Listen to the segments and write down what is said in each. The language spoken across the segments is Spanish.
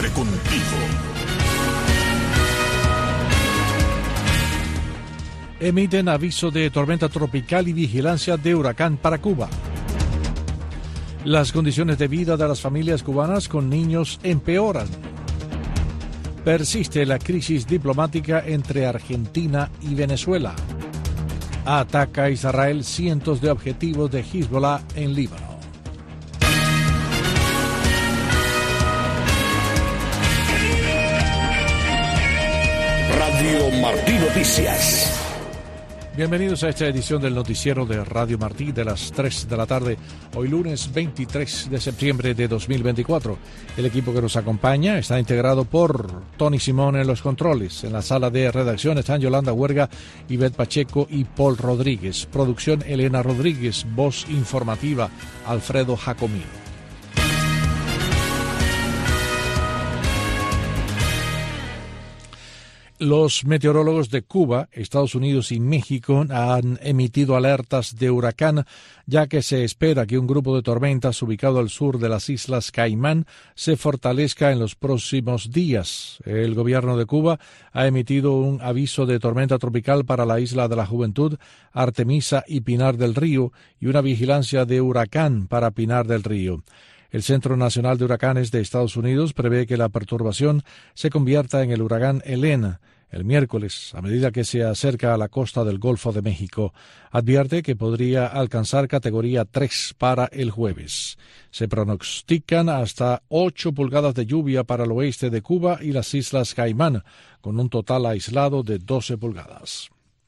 contigo. Emiten aviso de tormenta tropical y vigilancia de huracán para Cuba. Las condiciones de vida de las familias cubanas con niños empeoran. Persiste la crisis diplomática entre Argentina y Venezuela. Ataca Israel cientos de objetivos de Hezbollah en Líbano. Radio Martí Noticias. Bienvenidos a esta edición del noticiero de Radio Martí de las 3 de la tarde, hoy lunes 23 de septiembre de 2024. El equipo que nos acompaña está integrado por Tony Simón en los controles. En la sala de redacción están Yolanda Huerga, Ivette Pacheco y Paul Rodríguez. Producción Elena Rodríguez, voz informativa Alfredo Jacomino. Los meteorólogos de Cuba, Estados Unidos y México han emitido alertas de huracán, ya que se espera que un grupo de tormentas ubicado al sur de las Islas Caimán se fortalezca en los próximos días. El gobierno de Cuba ha emitido un aviso de tormenta tropical para la Isla de la Juventud, Artemisa y Pinar del Río, y una vigilancia de huracán para Pinar del Río. El Centro Nacional de Huracanes de Estados Unidos prevé que la perturbación se convierta en el huracán Elena el miércoles, a medida que se acerca a la costa del Golfo de México. Advierte que podría alcanzar categoría 3 para el jueves. Se pronostican hasta 8 pulgadas de lluvia para el oeste de Cuba y las Islas Caimán, con un total aislado de 12 pulgadas.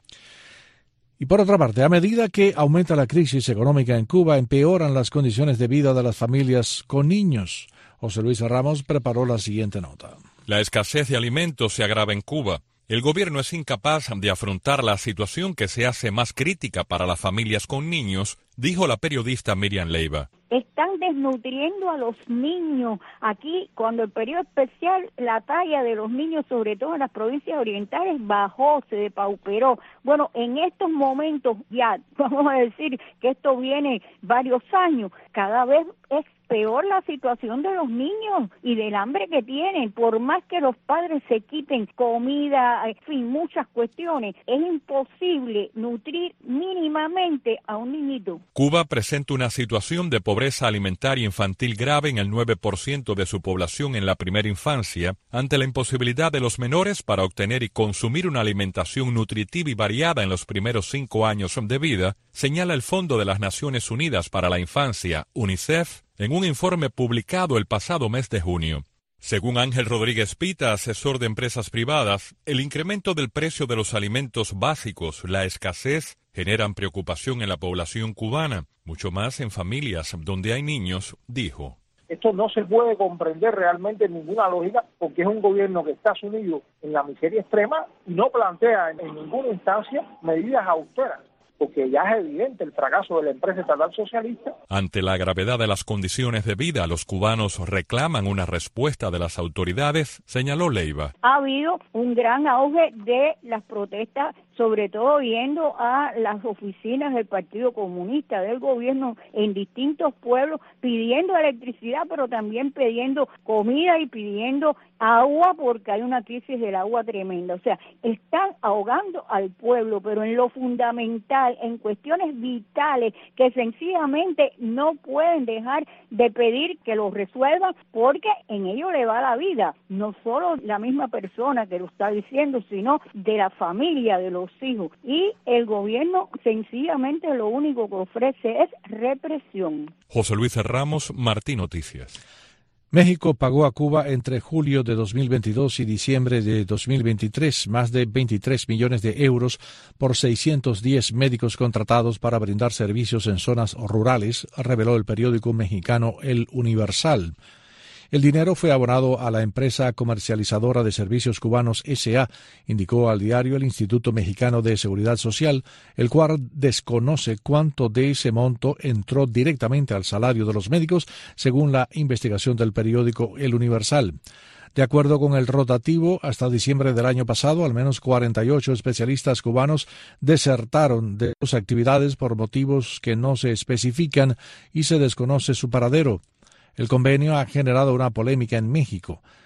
Y por otra parte, a medida que aumenta la crisis económica en Cuba, empeoran las condiciones de vida de las familias con niños. José Luis Ramos preparó la siguiente nota. La escasez de alimentos se agrava en Cuba. El gobierno es incapaz de afrontar la situación que se hace más crítica para las familias con niños, dijo la periodista Miriam Leiva. Están desnutriendo a los niños. Aquí, cuando el periodo especial, la talla de los niños, sobre todo en las provincias orientales, bajó, se depauperó. Bueno, en estos momentos ya, vamos a decir que esto viene varios años, cada vez es peor la situación de los niños y del hambre que tienen. Por más que los padres se quiten comida, en fin, muchas cuestiones, es imposible nutrir mínimamente a un niñito. Cuba presenta una situación de pobreza alimentaria infantil grave en el 9% de su población en la primera infancia, ante la imposibilidad de los menores para obtener y consumir una alimentación nutritiva y variada en los primeros 5 años de vida, señala el Fondo de las Naciones Unidas para la Infancia, UNICEF, en un informe publicado el pasado mes de junio. Según Ángel Rodríguez Pita, asesor de empresas privadas, el incremento del precio de los alimentos básicos, la escasez, generan preocupación en la población cubana, mucho más en familias donde hay niños, dijo. Esto no se puede comprender realmente en ninguna lógica porque es un gobierno que está sumido en la miseria extrema y no plantea en ninguna instancia medidas austeras, porque ya es evidente el fracaso de la empresa estatal socialista. Ante la gravedad de las condiciones de vida, los cubanos reclaman una respuesta de las autoridades, señaló Leiva. Ha habido un gran auge de las protestas, sobre todo yendo a las oficinas del Partido Comunista, del gobierno en distintos pueblos, pidiendo electricidad, pero también pidiendo comida y pidiendo agua, porque hay una crisis del agua tremenda. O sea, están ahogando al pueblo, pero en lo fundamental, en cuestiones vitales, que sencillamente no pueden dejar de pedir que lo resuelvan, porque en ello le va la vida, no solo la misma persona que lo está diciendo, sino de la familia, de los hijos. Y el gobierno sencillamente lo único que ofrece es represión. José Luis Ramos, Martí Noticias. México pagó a Cuba entre julio de 2022 y diciembre de 2023 más de 23 millones de euros por 610 médicos contratados para brindar servicios en zonas rurales, reveló el periódico mexicano El Universal. El dinero fue abonado a la empresa comercializadora de servicios cubanos S.A., indicó al diario el Instituto Mexicano de Seguridad Social, el cual desconoce cuánto de ese monto entró directamente al salario de los médicos, según la investigación del periódico El Universal. De acuerdo con el rotativo, hasta diciembre del año pasado, al menos 48 especialistas cubanos desertaron de sus actividades por motivos que no se especifican y se desconoce su paradero. El convenio ha generado una polémica en México.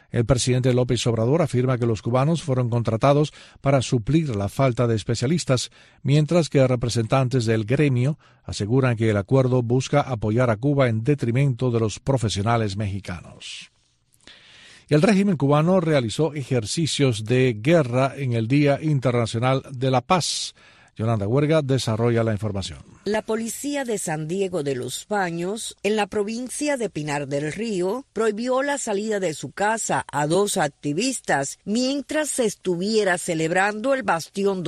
El presidente López Obrador afirma que los cubanos fueron contratados para suplir la falta de especialistas, mientras que representantes del gremio aseguran que el acuerdo busca apoyar a Cuba en detrimento de los profesionales mexicanos. El régimen cubano realizó ejercicios de guerra en el Día Internacional de la Paz. Yolanda Huerga desarrolla la información. La policía de San Diego de los Baños, en la provincia de Pinar del Río, prohibió la salida de su casa a 2 activistas mientras se estuviera celebrando el Bastión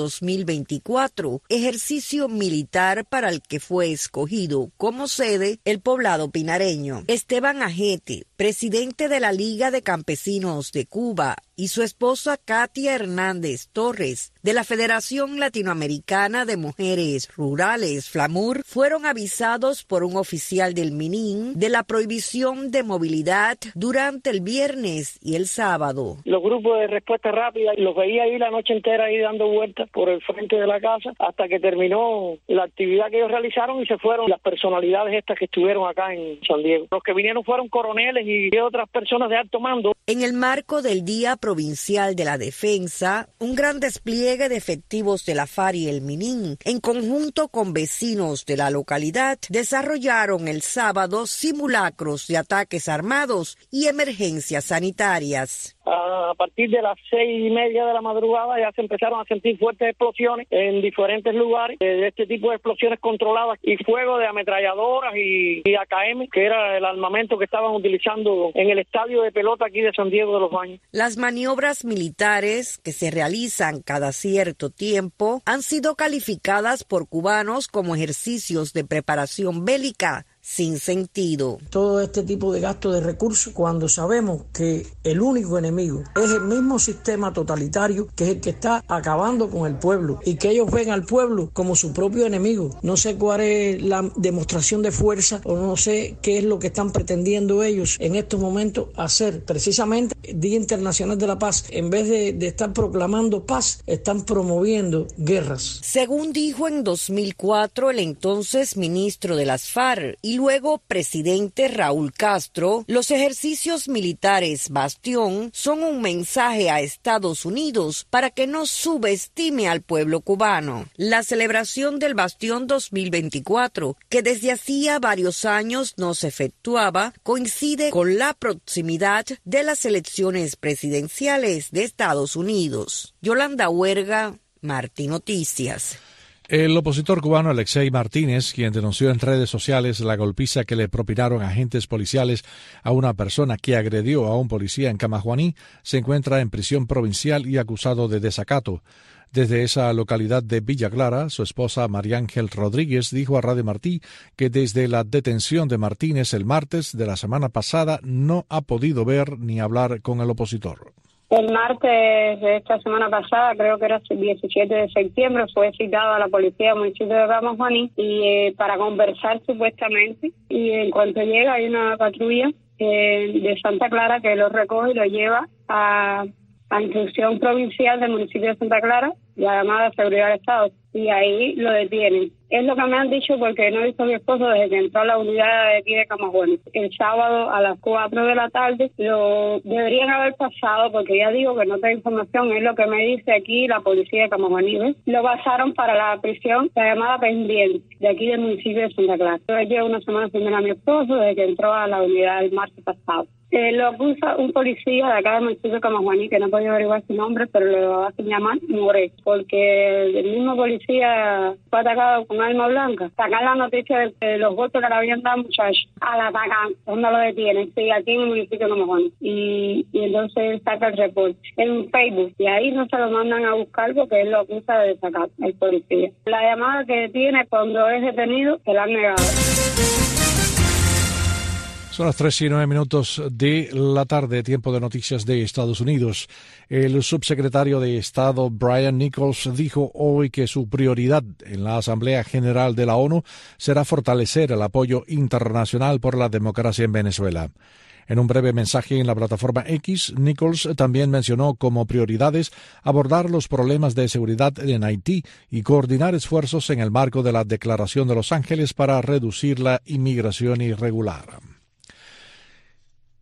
2024, ejercicio militar para el que fue escogido como sede el poblado pinareño. Esteban Ajete, presidente de la Liga de Campesinos de Cuba, y su esposa Katia Hernández Torres, de la Federación Latinoamericana de Mujeres Rurales, FLAMUR, fueron avisados por un oficial del MININ de la prohibición de movilidad durante el viernes y el sábado. Los grupos de respuesta rápida los veía ahí la noche entera ahí dando vueltas por el frente de la casa hasta que terminó la actividad que ellos realizaron y se fueron las personalidades estas que estuvieron acá en San Diego. Los que vinieron fueron coroneles y otras personas de alto mando. En el marco del Día Provincial de la Defensa, un gran despliegue de efectivos de la FARC y el MININ, en conjunto con vecinos de la localidad, desarrollaron el sábado simulacros de ataques armados y emergencias sanitarias. A partir de las 6:30 de la madrugada ya se empezaron a sentir fuertes explosiones en diferentes lugares, de este tipo de explosiones controladas y fuego de ametralladoras y AKM, que era el armamento que estaban utilizando en el estadio de pelota aquí de San Diego de los Baños. Las maniobras militares que se realizan cada cierto tiempo han sido calificadas por cubanos como ejercicios de preparación bélica sin sentido. Todo este tipo de gasto de recursos cuando sabemos que el único enemigo es el mismo sistema totalitario que es el que está acabando con el pueblo y que ellos ven al pueblo como su propio enemigo. No sé cuál es la demostración de fuerza o no sé qué es lo que están pretendiendo ellos en estos momentos hacer. Precisamente el Día Internacional de la Paz, en vez de estar proclamando paz, están promoviendo guerras. Según dijo en 2004 el entonces ministro de las FARC y luego presidente Raúl Castro, los ejercicios militares Bastión son un mensaje a Estados Unidos para que no subestime al pueblo cubano. La celebración del Bastión 2024, que desde hacía varios años no se efectuaba, coincide con la proximidad de las elecciones presidenciales de Estados Unidos. Yolanda Huerga, Martí Noticias. El opositor cubano Alexei Martínez, quien denunció en redes sociales la golpiza que le propinaron agentes policiales a una persona que agredió a un policía en Camajuaní, se encuentra en prisión provincial y acusado de desacato. Desde esa localidad de Villa Clara, su esposa María Ángel Rodríguez dijo a Radio Martí que desde la detención de Martínez el martes de la semana pasada no ha podido ver ni hablar con el opositor. El martes de esta semana pasada, creo que era el 17 de septiembre, fue citado a la policía del municipio de Camajuaní y para conversar supuestamente. Y en cuanto llega hay una patrulla de Santa Clara que lo recoge y lo lleva a instrucción provincial del municipio de Santa Clara, la llamada Seguridad del Estado, y ahí lo detienen. Es lo que me han dicho porque no he visto a mi esposo desde que entró a la unidad de aquí de Camajuaní. El sábado a las 4 de la tarde lo deberían haber pasado porque ya digo que no tengo información, es lo que me dice aquí la policía de Camajuaní. ¿Ves? Lo pasaron para la prisión, la llamada pendiente, de aquí del municipio de Santa Clara. Yo llevo una semana sin ver a mi esposo desde que entró a la unidad el martes pasado. Lo acusa un policía de acá del municipio de Camajuaní, que no he podido averiguar su nombre, pero lo hacen llamar More, porque el mismo policía fue atacado con arma blanca. Sacar la noticia de los golpes que le habían dado muchachos al atacar, donde lo detienen, sí, aquí en el municipio de Camajuaní. Y entonces saca el reporte en Facebook, y ahí no se lo mandan a buscar porque él lo acusa de sacar el policía. La llamada que tiene cuando es detenido, se la han negado. Son las 3:09 de la tarde, tiempo de noticias de Estados Unidos. El subsecretario de Estado Brian Nichols dijo hoy que su prioridad en la Asamblea General de la ONU será fortalecer el apoyo internacional por la democracia en Venezuela. En un breve mensaje en la plataforma X, Nichols también mencionó como prioridades abordar los problemas de seguridad en Haití y coordinar esfuerzos en el marco de la Declaración de Los Ángeles para reducir la inmigración irregular.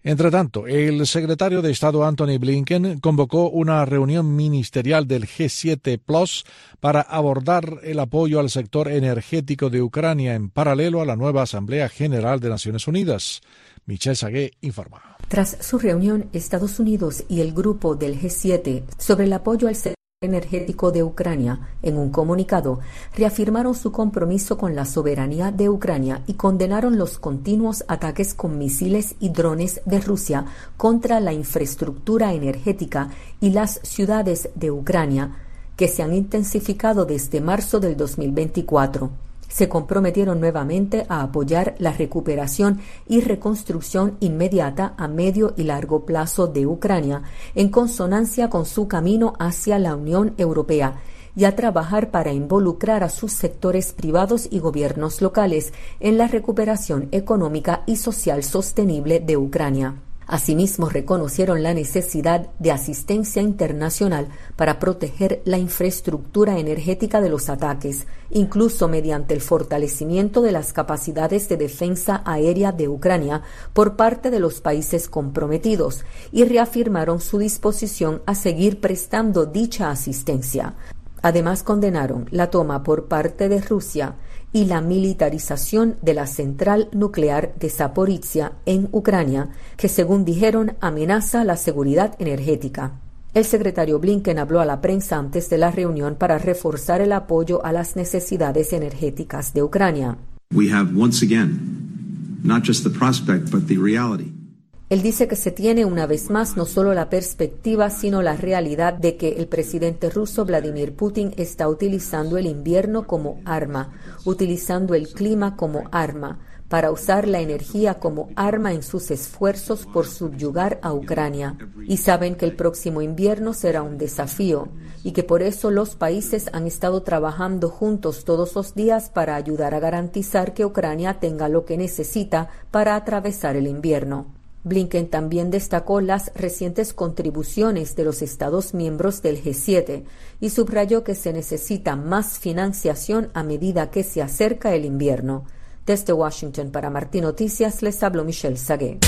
Entre tanto, el secretario de Estado Antony Blinken convocó una reunión ministerial del G7 Plus para abordar el apoyo al sector energético de Ucrania en paralelo a la nueva Asamblea General de Naciones Unidas. Michelle Sagué informa. Tras su reunión, Estados Unidos y el grupo del G7 sobre el apoyo al sector energético de Ucrania, en un comunicado, reafirmaron su compromiso con la soberanía de Ucrania y condenaron los continuos ataques con misiles y drones de Rusia contra la infraestructura energética y las ciudades de Ucrania, que se han intensificado desde marzo del 2024. Se comprometieron nuevamente a apoyar la recuperación y reconstrucción inmediata a medio y largo plazo de Ucrania, en consonancia con su camino hacia la Unión Europea, y a trabajar para involucrar a sus sectores privados y gobiernos locales en la recuperación económica y social sostenible de Ucrania. Asimismo, reconocieron la necesidad de asistencia internacional para proteger la infraestructura energética de los ataques, incluso mediante el fortalecimiento de las capacidades de defensa aérea de Ucrania por parte de los países comprometidos, y reafirmaron su disposición a seguir prestando dicha asistencia. Además, condenaron la toma por parte de Rusia y la militarización de la central nuclear de Zaporizhia en Ucrania, que según dijeron amenaza la seguridad energética. El secretario Blinken habló a la prensa antes de la reunión para reforzar el apoyo a las necesidades energéticas de Ucrania. We have once again not just the prospect but the reality. Él dice que se tiene una vez más no solo la perspectiva, sino la realidad de que el presidente ruso Vladimir Putin está utilizando el invierno como arma, utilizando el clima como arma, para usar la energía como arma en sus esfuerzos por subyugar a Ucrania. Y saben que el próximo invierno será un desafío, y que por eso los países han estado trabajando juntos todos los días para ayudar a garantizar que Ucrania tenga lo que necesita para atravesar el invierno. Blinken también destacó las recientes contribuciones de los Estados miembros del G7 y subrayó que se necesita más financiación a medida que se acerca el invierno. Desde Washington para Martí Noticias les habló Michelle Sagué.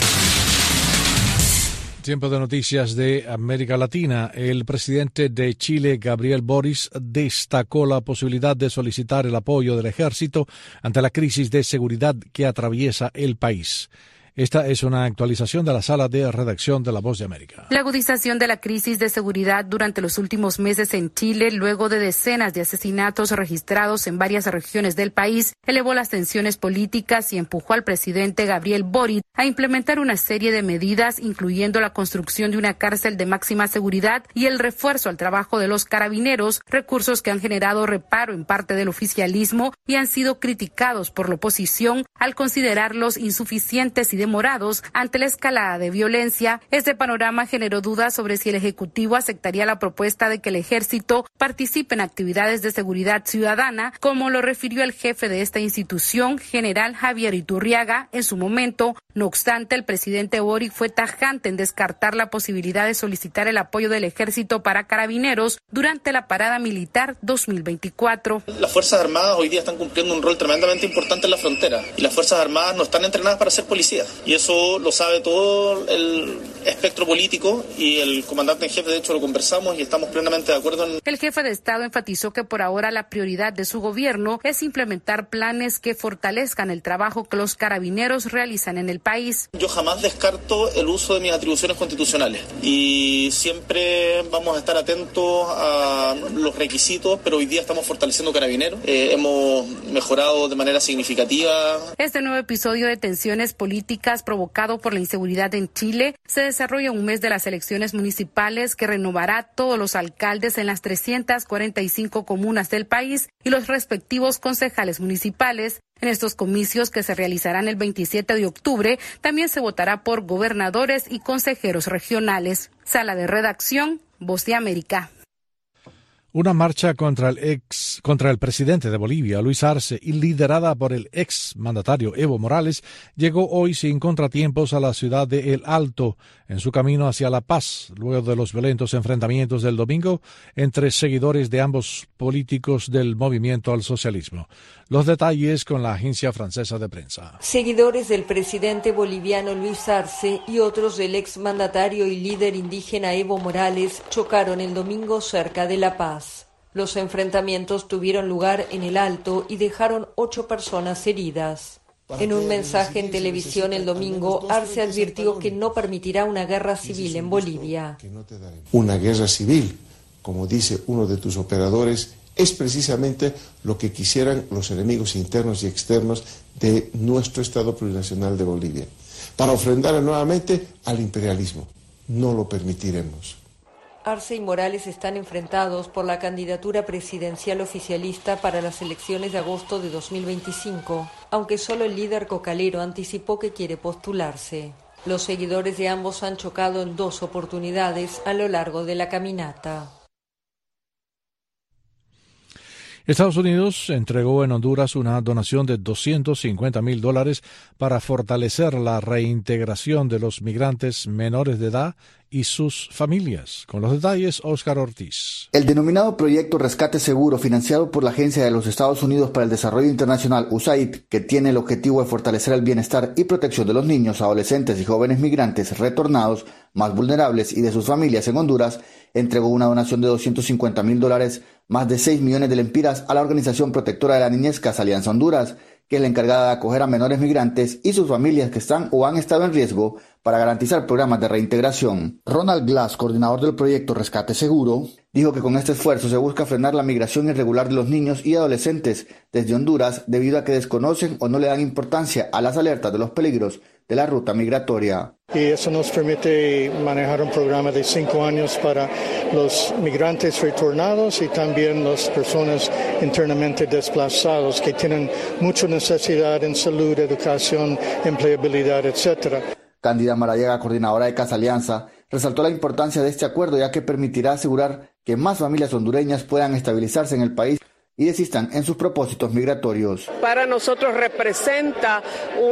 Tiempo de noticias de América Latina. El presidente de Chile, Gabriel Boric, destacó la posibilidad de solicitar el apoyo del ejército ante la crisis de seguridad que atraviesa el país. Esta es una actualización de la sala de redacción de La Voz de América. La agudización de la crisis de seguridad durante los últimos meses en Chile, luego de decenas de asesinatos registrados en varias regiones del país, elevó las tensiones políticas y empujó al presidente Gabriel Boric a implementar una serie de medidas, incluyendo la construcción de una cárcel de máxima seguridad y el refuerzo al trabajo de los carabineros, recursos que han generado reparo en parte del oficialismo y han sido criticados por la oposición al considerarlos insuficientes y demorados ante la escalada de violencia. Este panorama generó dudas sobre si el Ejecutivo aceptaría la propuesta de que el Ejército participe en actividades de seguridad ciudadana, como lo refirió el jefe de esta institución, general Javier Iturriaga, en su momento. No obstante, el presidente Boric fue tajante en descartar la posibilidad de solicitar el apoyo del Ejército para carabineros durante la parada militar 2024. Las Fuerzas Armadas hoy día están cumpliendo un rol tremendamente importante en la frontera y las Fuerzas Armadas no están entrenadas para ser policías. Y eso lo sabe todo el espectro político y el comandante en jefe, de hecho, lo conversamos y estamos plenamente de acuerdo. El jefe de Estado enfatizó que por ahora la prioridad de su gobierno es implementar planes que fortalezcan el trabajo que los carabineros realizan en el país. Yo jamás descarto el uso de mis atribuciones constitucionales y siempre vamos a estar atentos a los requisitos, pero hoy día estamos fortaleciendo carabineros. Hemos mejorado de manera significativa. Este nuevo episodio de tensiones políticas provocado por la inseguridad en Chile se desarrolla un mes de las elecciones municipales que renovará a todos los alcaldes en las 345 comunas del país y los respectivos concejales municipales. En estos comicios, que se realizarán el 27 de octubre, también se votará por gobernadores y consejeros regionales. Sala de redacción, Voz de América. Una marcha contra el presidente de Bolivia, Luis Arce, y liderada por el ex mandatario Evo Morales, llegó hoy sin contratiempos a la ciudad de El Alto, en su camino hacia La Paz, luego de los violentos enfrentamientos del domingo entre seguidores de ambos políticos del movimiento al socialismo. Los detalles con la agencia francesa de prensa. Seguidores del presidente boliviano Luis Arce y otros del ex mandatario y líder indígena Evo Morales chocaron el domingo cerca de La Paz. Los enfrentamientos tuvieron lugar en El Alto y dejaron 8 personas heridas. En un mensaje en televisión el domingo, Arce advirtió que no permitirá una guerra civil en Bolivia. Una guerra civil, como dice uno de tus operadores, es precisamente lo que quisieran los enemigos internos y externos de nuestro Estado plurinacional de Bolivia, para ofrendar nuevamente al imperialismo. No lo permitiremos. Arce y Morales están enfrentados por la candidatura presidencial oficialista para las elecciones de agosto de 2025, aunque solo el líder cocalero anticipó que quiere postularse. Los seguidores de ambos han chocado en 2 oportunidades a lo largo de la caminata. Estados Unidos entregó en Honduras una donación de $250,000 para fortalecer la reintegración de los migrantes menores de edad y sus familias. Con los detalles, Óscar Ortiz. El denominado Proyecto Rescate Seguro, financiado por la Agencia de los Estados Unidos para el Desarrollo Internacional, USAID, que tiene el objetivo de fortalecer el bienestar y protección de los niños, adolescentes y jóvenes migrantes retornados más vulnerables y de sus familias en Honduras, entregó una donación de $250,000, más de 6 millones de lempiras, a la Organización Protectora de la Niñez Casa Alianza Honduras, que es la encargada de acoger a menores migrantes y sus familias que están o han estado en riesgo para garantizar programas de reintegración. Ronald Glass, coordinador del proyecto Rescate Seguro, dijo que con este esfuerzo se busca frenar la migración irregular de los niños y adolescentes desde Honduras debido a que desconocen o no le dan importancia a las alertas de los peligros de la ruta migratoria. Y eso nos permite manejar un programa de 5 años para los migrantes retornados y también las personas internamente desplazados que tienen mucha necesidad en salud, educación, empleabilidad, etc. Cándida Maradiaga, coordinadora de Casa Alianza, resaltó la importancia de este acuerdo ya que permitirá asegurar que más familias hondureñas puedan estabilizarse en el país y desistan en sus propósitos migratorios. Para nosotros representa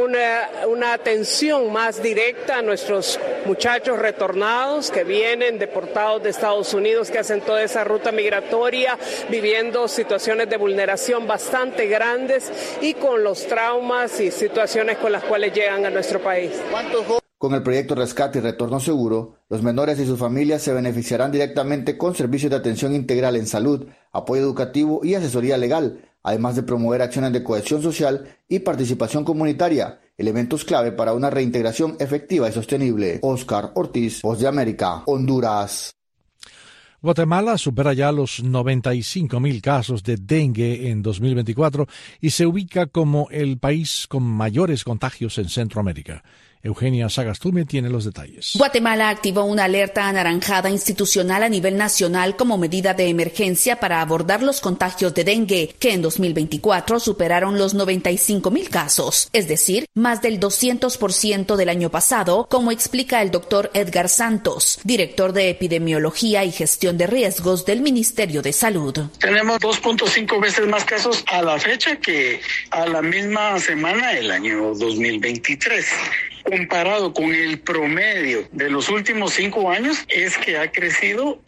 una atención más directa a nuestros muchachos retornados que vienen deportados de Estados Unidos, que hacen toda esa ruta migratoria, viviendo situaciones de vulneración bastante grandes y con los traumas y situaciones con las cuales llegan a nuestro país. Con el proyecto Rescate y Retorno Seguro, los menores y sus familias se beneficiarán directamente con servicios de atención integral en salud, apoyo educativo y asesoría legal, además de promover acciones de cohesión social y participación comunitaria, elementos clave para una reintegración efectiva y sostenible. Óscar Ortiz, Voz de América, Honduras. Guatemala supera ya los 95,000 casos de dengue en 2024 y se ubica como el país con mayores contagios en Centroamérica. Eugenia Sagastume tiene los detalles. Guatemala activó una alerta anaranjada institucional a nivel nacional como medida de emergencia para abordar los contagios de dengue, que en 2024 superaron los 95,000 casos, es decir, más del 200% del año pasado, como explica el doctor Edgar Santos, director de Epidemiología y Gestión de Riesgos del Ministerio de Salud. Tenemos 2.5 veces más casos a la fecha que a la misma semana del año 2023. Comparado con el promedio de los últimos 5 años, es que ha crecido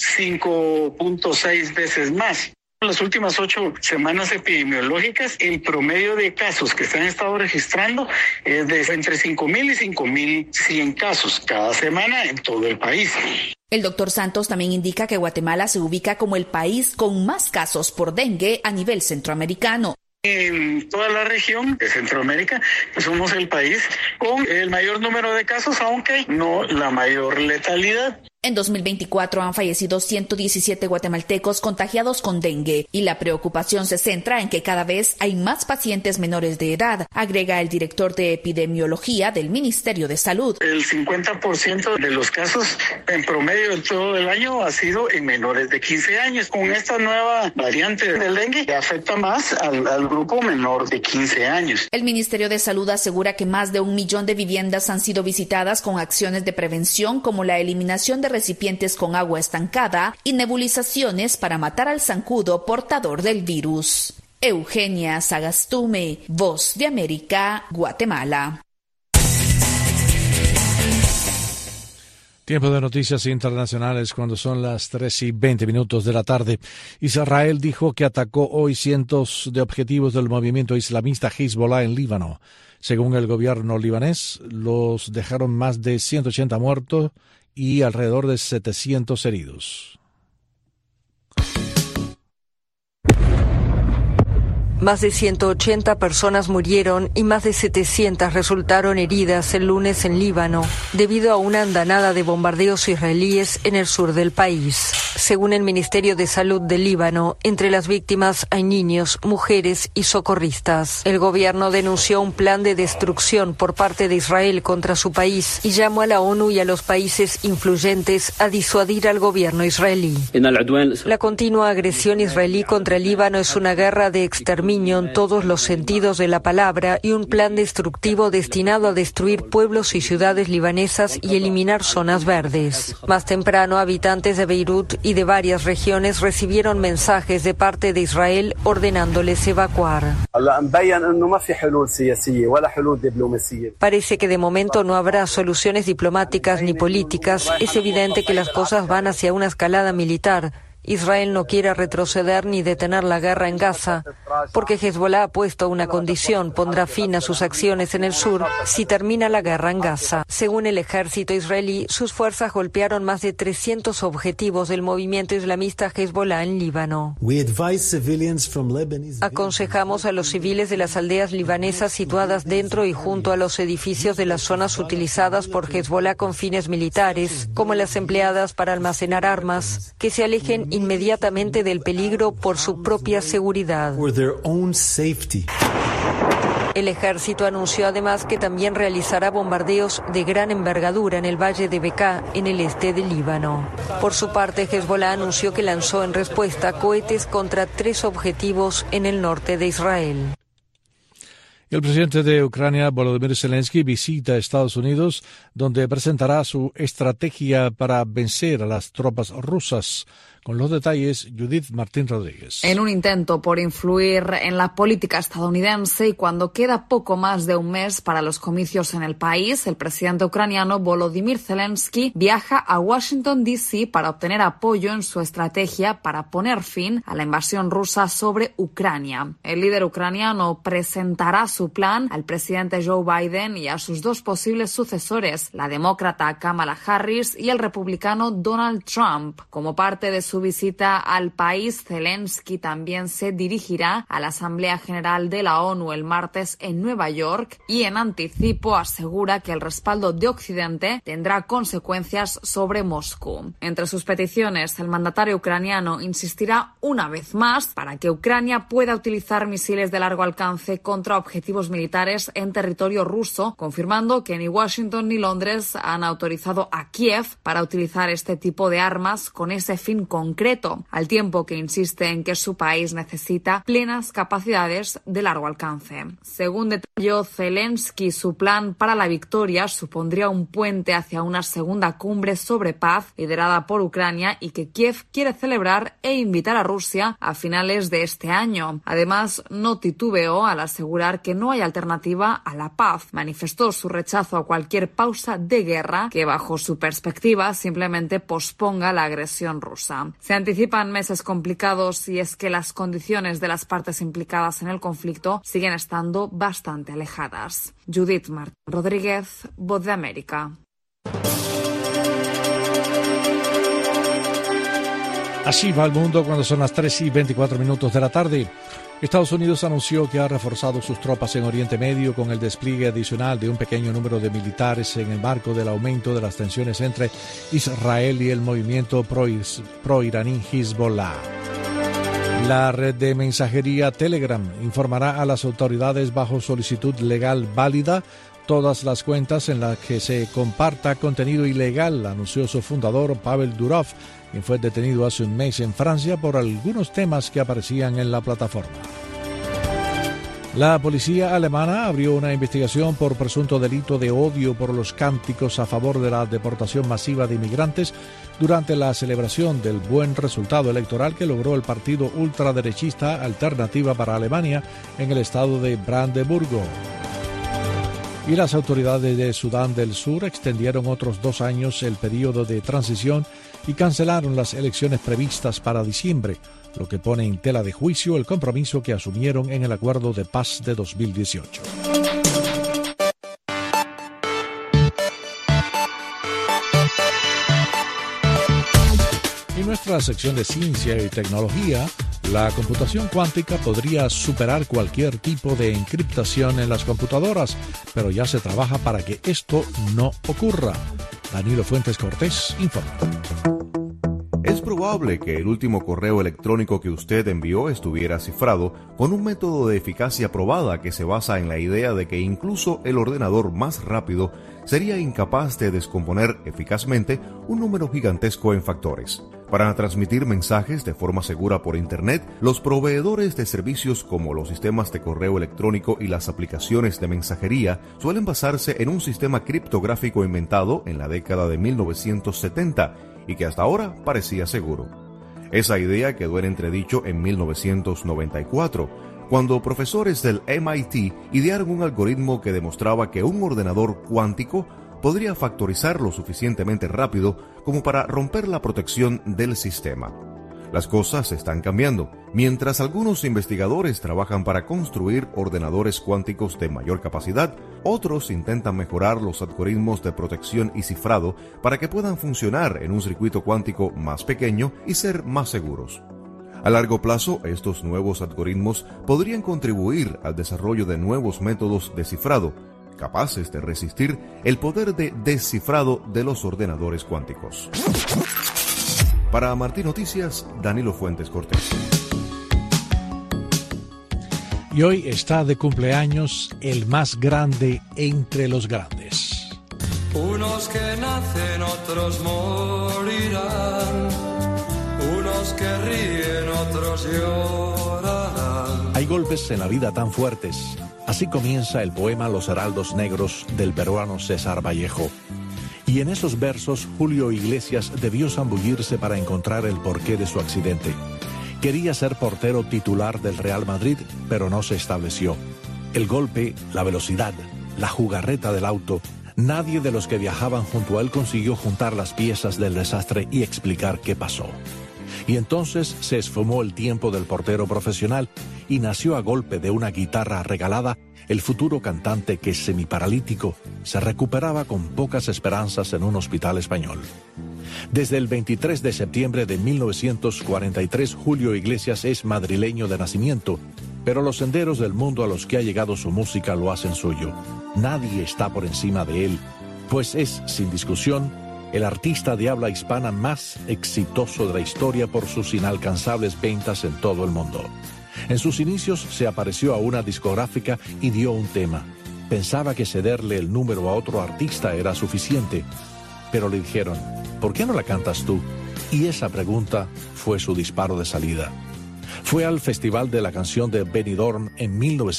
5.6 veces más. En las últimas 8 semanas epidemiológicas, el promedio de casos que se han estado registrando es de entre 5.000 y 5.100 casos cada semana en todo el país. El doctor Santos también indica que Guatemala se ubica como el país con más casos por dengue a nivel centroamericano. En toda la región de Centroamérica somos el país con el mayor número de casos, aunque no la mayor letalidad. En 2024 han fallecido 117 guatemaltecos contagiados con dengue y la preocupación se centra en que cada vez hay más pacientes menores de edad, agrega el director de epidemiología del Ministerio de Salud. El 50% de los casos en promedio de todo el año ha sido en menores de 15 años. Con esta nueva variante del dengue afecta más al grupo menor de 15 años. El Ministerio de Salud asegura que más de 1 millón de viviendas han sido visitadas con acciones de prevención como la eliminación de recipientes con agua estancada y nebulizaciones para matar al zancudo portador del virus. Eugenia Sagastume, Voz de América, Guatemala. Tiempo de noticias internacionales cuando son las 3:20 de la tarde. Israel dijo que atacó hoy cientos de objetivos del movimiento islamista Hezbollah en Líbano. Según el gobierno libanés, los dejaron más de 180 muertos y alrededor de 700 heridos. Más de 180 personas murieron y más de 700 resultaron heridas el lunes en Líbano debido a una andanada de bombardeos israelíes en el sur del país. Según el Ministerio de Salud de Líbano, entre las víctimas hay niños, mujeres y socorristas. El gobierno denunció un plan de destrucción por parte de Israel contra su país y llamó a la ONU y a los países influyentes a disuadir al gobierno israelí. La continua agresión israelí contra el Líbano es una guerra de exterminio en todos los sentidos de la palabra y un plan destructivo destinado a destruir pueblos y ciudades libanesas y eliminar zonas verdes. Más temprano, habitantes de Beirut y de varias regiones recibieron mensajes de parte de Israel ordenándoles evacuar. Parece que de momento no habrá soluciones diplomáticas ni políticas. Es evidente que las cosas van hacia una escalada militar. Israel no quiere retroceder ni detener la guerra en Gaza, porque Hezbollah ha puesto una condición: pondrá fin a sus acciones en el sur si termina la guerra en Gaza. Según el ejército israelí, sus fuerzas golpearon más de 300 objetivos del movimiento islamista Hezbollah en Líbano. Aconsejamos a los civiles de las aldeas libanesas situadas dentro y junto a los edificios de las zonas utilizadas por Hezbollah con fines militares, como las empleadas para almacenar armas, que se alejen inmediatamente del peligro por su propia seguridad. El ejército anunció además que también realizará bombardeos de gran envergadura en el valle de Bekaa, en el este del Líbano. Por su parte, Hezbollah anunció que lanzó en respuesta cohetes contra 3 objetivos en el norte de Israel. El presidente de Ucrania, Volodymyr Zelensky, visita Estados Unidos, donde presentará su estrategia para vencer a las tropas rusas. Con los detalles, Judith Martín Rodríguez. En un intento por influir en la política estadounidense y cuando queda poco más de un mes para los comicios en el país, el presidente ucraniano Volodymyr Zelensky viaja a Washington, D.C. para obtener apoyo en su estrategia para poner fin a la invasión rusa sobre Ucrania. El líder ucraniano presentará su plan al presidente Joe Biden y a sus 2 posibles sucesores, la demócrata Kamala Harris y el republicano Donald Trump. Como parte de su visita al país, Zelensky también se dirigirá a la Asamblea General de la ONU el martes en Nueva York y en anticipo asegura que el respaldo de Occidente tendrá consecuencias sobre Moscú. Entre sus peticiones, el mandatario ucraniano insistirá una vez más para que Ucrania pueda utilizar misiles de largo alcance contra objetivos militares en territorio ruso, confirmando que ni Washington ni Londres han autorizado a Kiev para utilizar este tipo de armas con ese fin concreto, al tiempo que insiste en que su país necesita plenas capacidades de largo alcance. Según detalló Zelensky, su plan para la victoria supondría un puente hacia una segunda cumbre sobre paz liderada por Ucrania y que Kiev quiere celebrar e invitar a Rusia a finales de este año. Además, no titubeó al asegurar que no hay alternativa a la paz. Manifestó su rechazo a cualquier pausa de guerra que, bajo su perspectiva, simplemente posponga la agresión rusa. Se anticipan meses complicados y es que las condiciones de las partes implicadas en el conflicto siguen estando bastante alejadas. Judith Martín Rodríguez, Voz de América. Así va el mundo cuando son las 3:24 de la tarde. Estados Unidos anunció que ha reforzado sus tropas en Oriente Medio con el despliegue adicional de un pequeño número de militares en el marco del aumento de las tensiones entre Israel y el movimiento pro-iraní Hezbollah. La red de mensajería Telegram informará a las autoridades bajo solicitud legal válida todas las cuentas en las que se comparta contenido ilegal, anunció su fundador Pavel Durov, quien fue detenido hace un mes en Francia por algunos temas que aparecían en la plataforma. La policía alemana abrió una investigación por presunto delito de odio por los cánticos a favor de la deportación masiva de inmigrantes durante la celebración del buen resultado electoral que logró el partido ultraderechista Alternativa para Alemania en el estado de Brandeburgo. Y las autoridades de Sudán del Sur extendieron otros 2 años el periodo de transición y cancelaron las elecciones previstas para diciembre, lo que pone en tela de juicio el compromiso que asumieron en el acuerdo de paz de 2018. En nuestra sección de ciencia y tecnología, la computación cuántica podría superar cualquier tipo de encriptación en las computadoras, pero ya se trabaja para que esto no ocurra. Danilo Fuentes Cortés informa. Es probable que el último correo electrónico que usted envió estuviera cifrado con un método de eficacia probada que se basa en la idea de que incluso el ordenador más rápido sería incapaz de descomponer eficazmente un número gigantesco en factores. Para transmitir mensajes de forma segura por Internet, los proveedores de servicios como los sistemas de correo electrónico y las aplicaciones de mensajería suelen basarse en un sistema criptográfico inventado en la década de 1970 y que hasta ahora parecía seguro. Esa idea quedó en entredicho en 1994, cuando profesores del MIT idearon un algoritmo que demostraba que un ordenador cuántico podría factorizar lo suficientemente rápido como para romper la protección del sistema. Las cosas están cambiando. Mientras algunos investigadores trabajan para construir ordenadores cuánticos de mayor capacidad, otros intentan mejorar los algoritmos de protección y cifrado para que puedan funcionar en un circuito cuántico más pequeño y ser más seguros. A largo plazo, estos nuevos algoritmos podrían contribuir al desarrollo de nuevos métodos de cifrado, capaces de resistir el poder de descifrado de los ordenadores cuánticos. Para Martín Noticias, Danilo Fuentes Cortés. Y hoy está de cumpleaños el más grande entre los grandes. Unos que nacen, otros morirán. Unos que ríen, otros llorarán. Hay golpes en la vida tan fuertes. Así comienza el poema Los Heraldos Negros del peruano César Vallejo. Y en esos versos Julio Iglesias debió zambullirse para encontrar el porqué de su accidente. Quería ser portero titular del Real Madrid, pero no se estableció. El golpe, la velocidad, la jugarreta del auto, nadie de los que viajaban junto a él consiguió juntar las piezas del desastre y explicar qué pasó. Y entonces se esfumó el tiempo del portero profesional y nació a golpe de una guitarra regalada el futuro cantante que, semiparalítico, se recuperaba con pocas esperanzas en un hospital español. Desde el 23 de septiembre de 1943, Julio Iglesias es madrileño de nacimiento, pero los senderos del mundo a los que ha llegado su música lo hacen suyo. Nadie está por encima de él, pues es, sin discusión, el artista de habla hispana más exitoso de la historia por sus inalcanzables ventas en todo el mundo. En sus inicios se apareció a una discográfica y dio un tema. Pensaba que cederle el número a otro artista era suficiente, pero le dijeron, ¿por qué no la cantas tú? Y esa pregunta fue su disparo de salida. Fue al Festival de la Canción de Benidorm en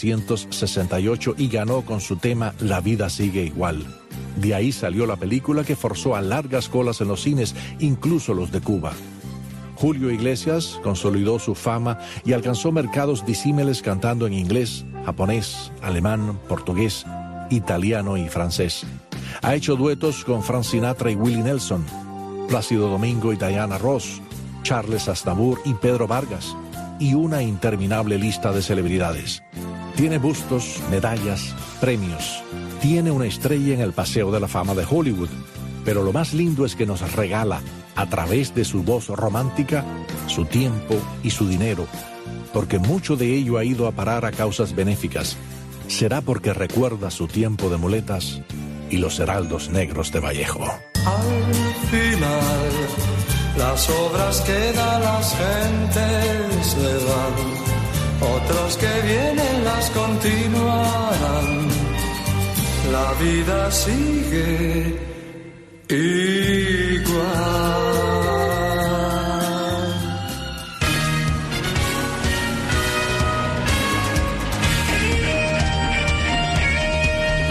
1968 y ganó con su tema La vida sigue igual. De ahí salió la película que forzó a largas colas en los cines, incluso los de Cuba. Julio Iglesias consolidó su fama y alcanzó mercados disímiles cantando en inglés, japonés, alemán, portugués, italiano y francés. Ha hecho duetos con Frank Sinatra y Willie Nelson, Plácido Domingo y Diana Ross, Charles Aznavour y Pedro Vargas, y una interminable lista de celebridades. Tiene bustos, medallas, premios. Tiene una estrella en el Paseo de la Fama de Hollywood. Pero lo más lindo es que nos regala, a través de su voz romántica, su tiempo y su dinero, porque mucho de ello ha ido a parar a causas benéficas. Será porque recuerda su tiempo de muletas y los heraldos negros de Vallejo. Al final, las obras que dan las gentes se van, otros que vienen las continuarán. La vida sigue igual.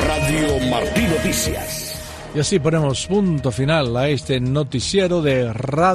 Radio Martí Noticias. Y así ponemos punto final a este noticiero de Radio